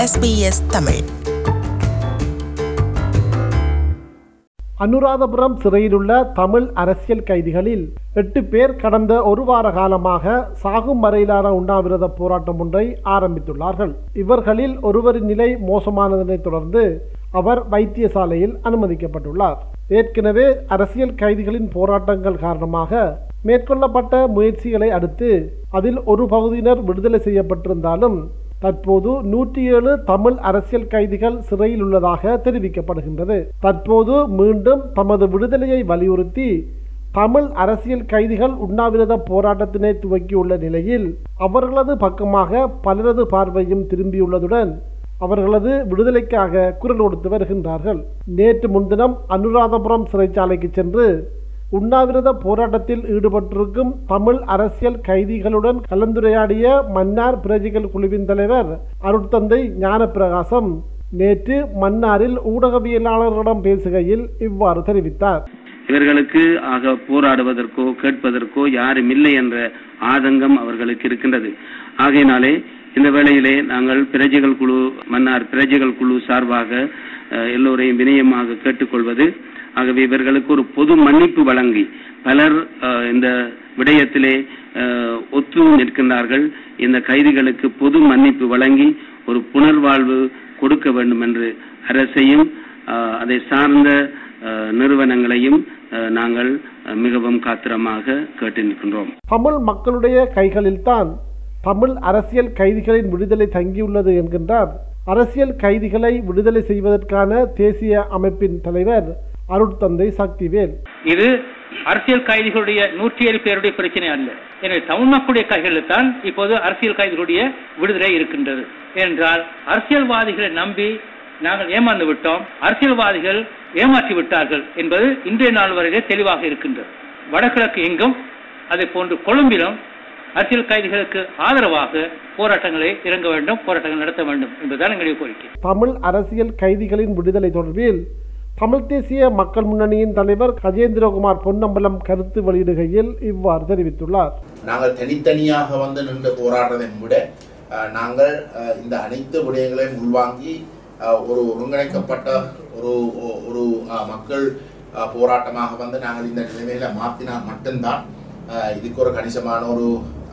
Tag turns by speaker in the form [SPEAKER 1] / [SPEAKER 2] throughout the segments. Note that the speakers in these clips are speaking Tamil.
[SPEAKER 1] SBS தமிழ்.
[SPEAKER 2] அனுராதபுரம் சிறையிலுள்ள தமிழ் அரசியல் கைதிகளில் 8 பேர் கடந்த ஒரு வார காலமாக சாகும் வரையிலான உண்ணாவிரத போராட்டம் ஒன்றை ஆரம்பித்துள்ளார்கள். இவர்களில் ஒருவரின் நிலை மோசமானதனை தொடர்ந்து அவர் வைத்தியசாலையில் அனுமதிக்கப்பட்டுள்ளார். ஏற்கனவே அரசியல் கைதிகளின் போராட்டங்கள் காரணமாக மேற்கொள்ளப்பட்ட முயற்சிகளை அடுத்து அதில் ஒரு பகுதியினர் விடுதலை செய்யப்பட்டிருந்தாலும் தற்போது 107 தமிழ் அரசியல் கைதிகள் சிறையில் உள்ளதாக தெரிவிக்கப்படுகின்றது. தற்போது மீண்டும் தமது விடுதலையை வலியுறுத்தி தமிழ் அரசியல் கைதிகள் உண்ணாவிரத போராட்டத்தினை துவக்கியுள்ள நிலையில் அவர்களது பக்கமாக பலரது பார்வையும் திரும்பியுள்ளதுடன் அவர்களது விடுதலைக்காக குரல் கொடுத்து வருகின்றார்கள். நேற்று முன்தினம் அனுராதபுரம் சிறைச்சாலைக்கு சென்று உண்ணாவிரத போராட்டத்தில் ஈடுபட்டிருக்கும் தமிழ் அரசியல் கைதிகளுடன் கலந்துரையாடிய மன்னார் பிரஜைகள் குழுவின் தலைவர் அருட்தந்தை ஞானப்பிரகாசம் நேற்று மன்னாரில் ஊடகவியலாளர்களிடம் பேசுகையில் இவ்வாறு தெரிவித்தார்.
[SPEAKER 3] இவர்களுக்கு போராடுவதற்கோ கேட்பதற்கோ யாரும் இல்லை என்ற ஆதங்கம் அவர்களுக்கு இருக்கின்றது. ஆகையினாலே இந்த வேளையிலே நாங்கள் பிரஜைகள் குழு மன்னார் பிரஜைகள் குழு சார்பாக எல்லோரையும் வினயமாக கேட்டுக்கொள்வது, ஆகவே இவர்களுக்கு ஒரு பொது மன்னிப்பு வழங்கி பலர் இந்த விடயத்திலே ஒத்து நிற்கின்றார்கள். இந்த கைதிகளுக்கு பொது மன்னிப்பு வழங்கி ஒரு புனர்வாழ்வு கொடுக்க வேண்டும் என்று அரசையும் அதை சார்ந்த நிறுவனங்களையும் நாங்கள் மிகவும் காத்திரமாக கேட்டு நிற்கின்றோம்.
[SPEAKER 2] தமிழ் மக்களுடைய கைகளில்தான் தமிழ் அரசியல் கைதிகளின் விடுதலை தங்கியுள்ளது என்கின்றார் அரசியல் கைதிகளை விடுதலை செய்வதற்கான தேசிய அமைப்பின் தலைவர் அருட்தந்தை சக்திவேல்.
[SPEAKER 4] இது அரசியல் கைதிகளுடைய 107 பேருடைய பிரச்சனை அல்ல. எனவே தமிழ் மக்களுடைய கைகளில் தான் இப்போது அரசியல் கைதிகளுடைய விடுதலை இருக்கின்றது. ஏனென்றால் அரசியல்வாதிகளை நம்பி நாங்கள் ஏமாந்து விட்டோம், அரசியல்வாதிகள் ஏமாற்றி விட்டார்கள் என்பது இன்றைய நாள் வரையிலே தெளிவாக இருக்கின்றது. வடகிழக்கு எங்கும் அதே போன்று கொழும்பிலும் அரசியல் கைதிகளுக்கு ஆதரவாக போராட்டங்களை இறங்க வேண்டும், போராட்டங்கள் நடத்த வேண்டும் என்பதுதான் எங்களுடைய கோரிக்கை.
[SPEAKER 2] தமிழ் அரசியல் கைதிகளின் விடுதலை தொடர்பில் தமிழ் தேசிய மக்கள் முன்னணியின் தலைவர் கஜேந்திரகுமார் பொன்னம்பலம் கருத்து வெளியிடுகையில் இவ்வாறு தெரிவித்துள்ளார்.
[SPEAKER 5] நாங்கள் தனித்தனியாக நின்று போராடுறதை விட நாங்கள் இந்த அனைத்து விடயங்களையும் உள்வாங்கி ஒரு ஒருங்கிணைக்கப்பட்ட ஒரு மக்கள் போராட்டமாக நாங்கள் இந்த நிலைமையில மாற்றினால் மட்டும்தான் இதுக்கு ஒரு கணிசமான ஒரு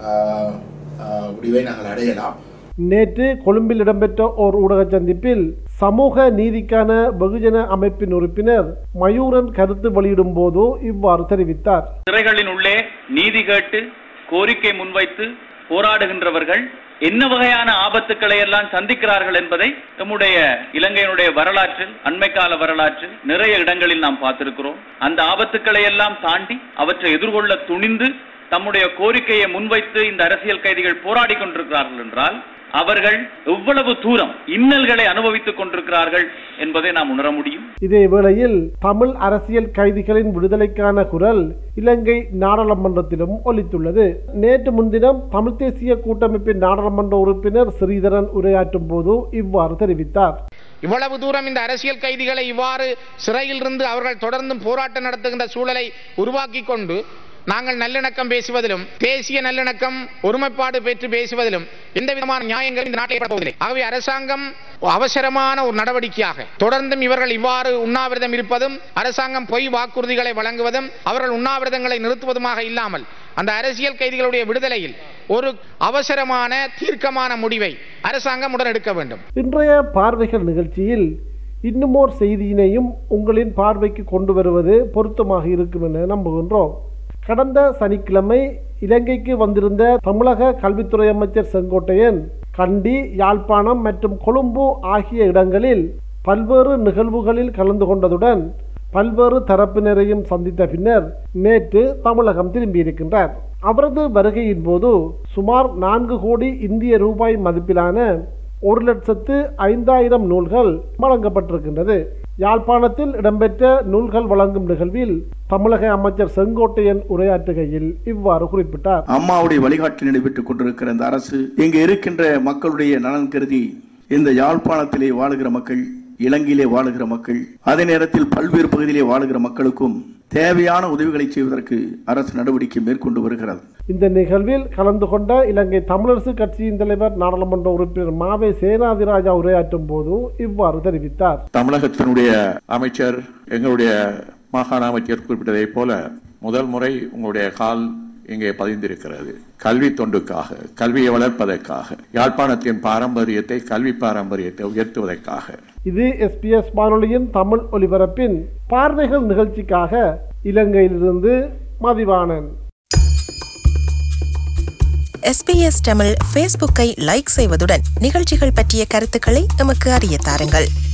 [SPEAKER 5] முடிவை நாங்கள் அடையலாம்.
[SPEAKER 2] நேற்று கொழும்பில் இடம்பெற்ற ஓர் ஊடக சந்திப்பில் சமூக நீதிக்கான வெகுஜன அமைப்பின் உறுப்பினர் மயூரன் கருத்து வெளியிடும் போது இவ்வாறு தெரிவித்தார்.
[SPEAKER 6] சிறைகளின் உள்ளே நீதி கேட்டு கோரிக்கை முன்வைத்து போராடுகின்றவர்கள் என்ன வகையான ஆபத்துக்களை எல்லாம் சந்திக்கிறார்கள் என்பதை நம்முடைய இலங்கையினுடைய வரலாற்றில், அண்மைக்கால வரலாற்றில் நிறைய இடங்களில் நாம் பார்த்திருக்கிறோம். அந்த ஆபத்துக்களை எல்லாம் தாண்டி அவற்றை எதிர்கொள்ள துணிந்து தம்முடைய கோரிக்கையை முன்வைத்து இந்த அரசியல் கைதிகள் போராடி கொண்டிருக்கிறார்கள் என்றால் அவர்கள் எவ்வளவு தூரம் இன்னல்களை அனுபவித்துக் கொண்டிருக்கிறார்கள் என்பதை நாம் உணர முடியும்.
[SPEAKER 2] இதே வேளையில் தமிழ் அரசியல் கைதிகளின் விடுதலைக்கான குரல் இலங்கை நாடாளுமன்றத்திலும் ஒலித்துள்ளது. நேற்று முன்தினம் தமிழ் தேசிய கூட்டமைப்பின் நாடாளுமன்ற உறுப்பினர் ஸ்ரீதரன் உரையாற்றும் போது இவ்வாறு தெரிவித்தார்.
[SPEAKER 7] இவ்வளவு தூரம் இந்த அரசியல் கைதிகளை இவ்வாறு சிறையில் இருந்து அவர்கள் தொடர்ந்தும் போராட்டம் நடத்துகின்ற சூழலை உருவாக்கி கொண்டு நாங்கள் நல்லிணக்கம் பேசுவதிலும் தேசிய நல்லிணக்கம் ஒருமைப்பாடு பெற்று பேசுவதிலும் எந்த விதமான நியாயங்களும் இந்த நாட்டில் ஏற்படுவதில்லை. ஆகவே அரசாங்கம் அவசரமான ஒரு நடவடிக்கையாக தொடர்ந்தும் இவர்கள் இவ்வாறு உண்ணாவிரதம் இருப்பதும் அரசாங்கம் பொய் வாக்குறுதிகளை வழங்குவதும் அவர்கள் உண்ணாவிரதங்களை நிறுத்துவதுமாக இல்லாமல் அந்த அரசியல் கைதிகளுடைய விடுதலையில் ஒரு அவசரமான தீர்க்கமான முடிவை அரசாங்கம் உடன் எடுக்க வேண்டும்.
[SPEAKER 2] இன்றைய பார்வைகள் நிகழ்ச்சியில் இன்னுமோர் செய்தியினையும் உங்களின் பார்வைக்கு கொண்டு வருவது பொருத்தமாக இருக்கும் என நம்புகின்றோம். கடந்த சனிக்கிழமை இலங்கைக்கு வந்திருந்த தமிழக கல்வித்துறை அமைச்சர் செங்கோட்டையன் கண்டி, யாழ்ப்பாணம் மற்றும் கொழும்பு ஆகிய இடங்களில் பல்வேறு நிகழ்வுகளில் கலந்து கொண்டதுடன் பல்வேறு தரப்பினரையும் சந்தித்த பின்னர் நேற்று தமிழகம் திரும்பியிருக்கின்றார். அவரது வருகையின் போது சுமார் 4 கோடி இந்திய ரூபாய் மதிப்பிலான 1,05,000 நூல்கள் வழங்கப்பட்டிருக்கின்றது. யாழ்ப்பாணத்தில் இடம்பெற்ற நூல்கள் வழங்கும் நிகழ்வில் தமிழக அமைச்சர் செங்கோட்டையன் உரையாற்றுகையில் இவ்வாறு குறிப்பிட்டார்.
[SPEAKER 8] அம்மாவுடைய வழிகாட்டில் நடைபெற்றுக் கொண்டிருக்கிற இந்த அரசு இங்கு இருக்கின்ற மக்களுடைய நலன் கருதி இந்த யாழ்ப்பாணத்திலே வாழுகிற மக்கள், இலங்கையிலே வாழுகிற மக்கள், அதே நேரத்தில் பல்வேறு பகுதியிலே வாழுகிற மக்களுக்கும் தேவையான உதவிகளை செய்வதற்கு அரசு நடவடிக்கை மேற்கொண்டு வருகிறது.
[SPEAKER 2] இந்த நிகழ்வில் கலந்து கொண்ட இலங்கை தமிழரசு கட்சியின் தலைவர் நாடாளுமன்ற உறுப்பினர் மாவே சேனாதிராஜா உரையாற்றும் போது இவ்வாறு தெரிவித்தார்.
[SPEAKER 1] தமிழகத்தினுடைய அமைச்சர், எங்களுடைய மாகாண அமைச்சர் குறிப்பிட்டதை போல முதல் முறை உங்களுடைய கால் இங்கே பதிந்திருக்கிறது. கல்வி தொண்டுக்காக, கல்வியை வளர்ப்பதற்காக, யாழ்ப்பாணத்தின் பாரம்பரியத்தை, கல்வி பாரம்பரியத்தை உயர்த்துவதற்காக.
[SPEAKER 2] இது SBS வானொலியின் தமிழ் ஒலிபரப்பின் பார்வைகள் நிகழ்ச்சிக்காக இலங்கையிலிருந்து மதிவாணன்.
[SPEAKER 9] SBS தமிழ் ஃபேஸ்புக்கை லைக் செய்வதுடன் நிகழ்ச்சிகள் பற்றிய கருத்துக்களை எமக்கு அறிய தாருங்கள்.